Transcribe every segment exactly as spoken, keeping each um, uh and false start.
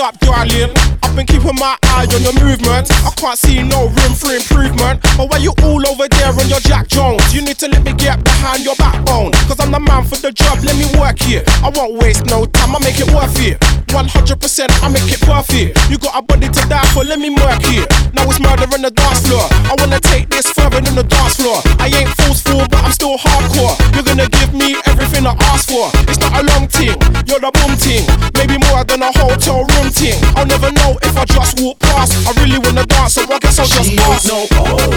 up, darling? I've been keeping my eye on your movement. I can't see no room for improvement. But why you all over there on your Jack Jones? You need to let me get behind your backbone. Cause I'm the man for the job, let me work here. I won't waste no time, I make it worth it. one hundred percent, I make it perfect. You got a body to die for, let me work here. Now it's murder on the dance floor. I wanna take this further than the dance floor. I ain't forceful, but I'm still hardcore. You're gonna give me everything I ask for. It's not a long ting, you're the boom ting. Maybe more than a hotel room ting. I'll never know if I just walk past. I really wanna dance, so I guess I'll just she pass. No, oh,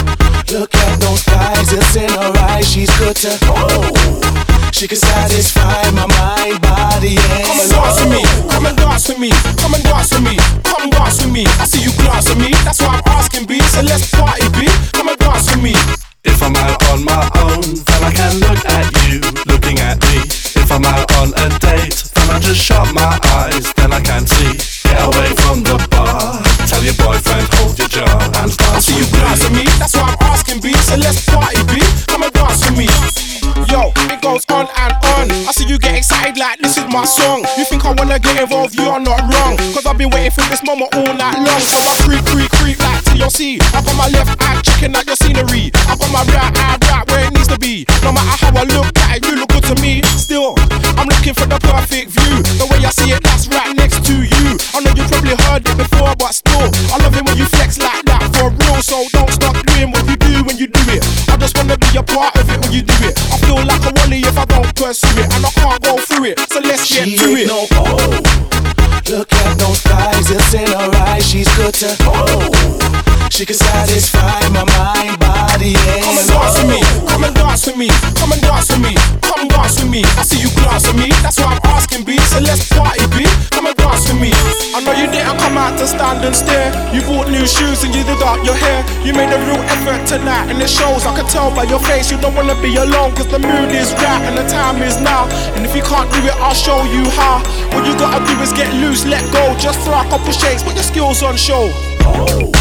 look at those eyes, it's in her eyes. She's good to oh. She can satisfy my mind, body, and come and dance with me, come and dance with me, come and dance with me, come dance with me. I see you glance at me, that's why I'm asking B. So let's party B, come and dance with me. If I'm out on my own, then I can look at you, looking at me. If I'm out on a date, then I just shut my eyes, then I can see. Get away from the bar, tell your boyfriend hold your jaw and dance I see you glance at me, that's why I'm asking B. So let's party B, come and dance with me. Yo, it goes on and on. I see you get excited like this is my song. You think I wanna get involved, you're not wrong. Cause I've been waiting for this moment all night long. So I creep, creep, creep like T L C. I got my left eye checking out your scenery. I got my right eye right where it needs to be. No matter how I look at it, you look good to me. Still, I'm looking for the perfect view. The way I see it, that's right next to you. I know you probably heard it before, but still, I love it when you flex like that for real. So don't stop doing what you do when you do it. I just wanna be a part of it when you do it. I feel like a wally if I don't pursue it, and I can't go through it. So let's get she to it. No, oh, look at those eyes, it's in her eyes. She's good to oh. She can satisfy my mind, body, and come and dance with me, come and dance with me, come and dance with me, come dance with me. I see you glance at me, that's why I'm asking B. So let's party B, come and dance with me. I know you didn't come out to stand and stare. You bought new shoes and you did up your hair. You made a real effort tonight and it shows. I can tell by your face you don't wanna be alone. Cause the mood is right and the time is now. And if you can't do it, I'll show you how. What you gotta do is get loose, let go. Just throw a couple shakes, put your skills on show. oh.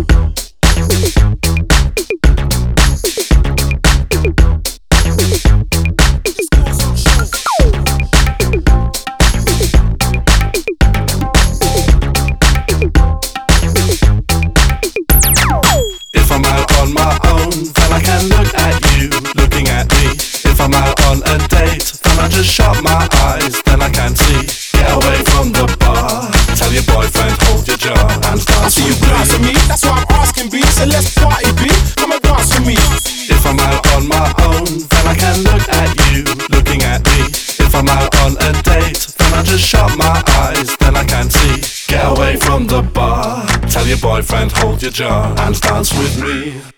If I'm out on my own, then I can look at you, looking at me. If I'm out on a date, then I just shut my eyes, then I can see. Get away from the bar, tell your boyfriend hold your jaw and dance I see you glance at me, that's why I'm asking B. So let's party B, come and dance with me. If I'm out on my own, then I can look at you, looking at me. If I'm out on a date, then I just shut my eyes, then I can see. Get away from the bar, tell your boyfriend hold your jaw and dance with me.